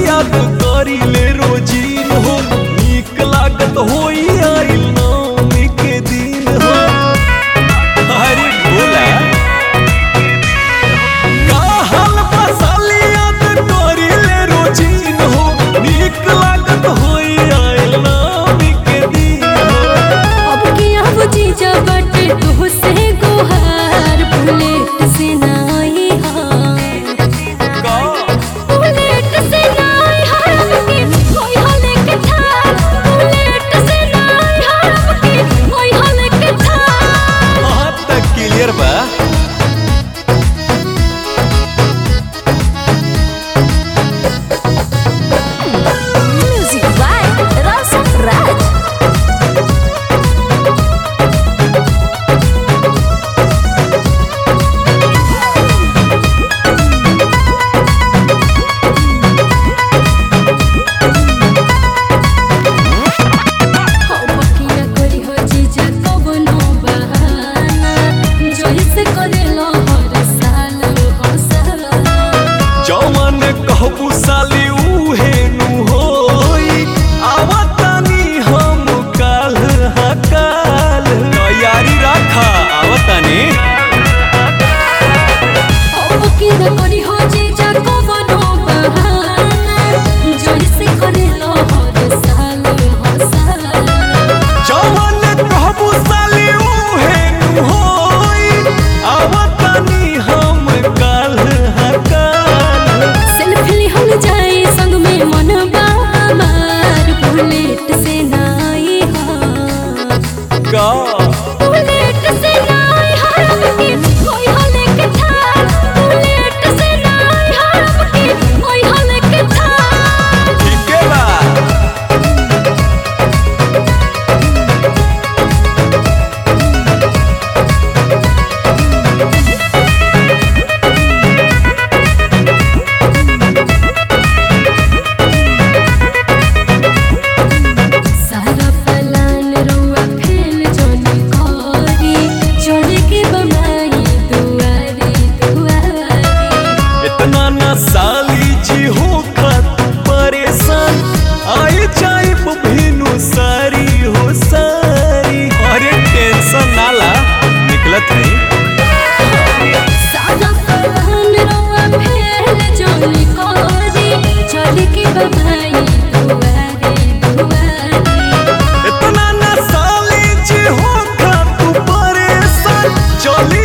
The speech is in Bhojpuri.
याद करी ले रोजीन हो नीक लागत होई आइल नौमी के दिन हो। अरे बोला काहल बसाली याद करी ले रोजीन हो नीक लागत होई आइल नौमी के दिन हो। अब की अब जीजा बटे तो से गोहार बुलेट से नाई बुलेट से नाई हरम की कोई हले के थार बुलेट से नाई हरम की कोई हले के थार। हाँ तक क्लियर बा। Music by Raushan Raj. जौन कहबू साली उहे नु होई आवतानी हम काल हकाल तैयारी रखा आवतानी। जौन कहबू साली उहे नु होई आवतानी हम काल हकाल। सेल्फी हम जाए संग में मन बामार बुलेट से नाई का बुलेट से नाई हरम की कोई हले के थार बुलेट से नाई हरम की कोई हले के थार। ठीक है बा। सारा पलान रउआ फेल जोनी कोरी चढ़ के बमाई दुआरी दुआरी। इतना ना साली जी हो खत परेशान आई जाए भेनु सारी हो सारी। अरे टेंशन नाला निकलत है। सारा पलान रउआ फेल जोनी कोरी चढ़ के बमाई दुआरी दुआरी। इतना ना साली जी हो खत परेशान चली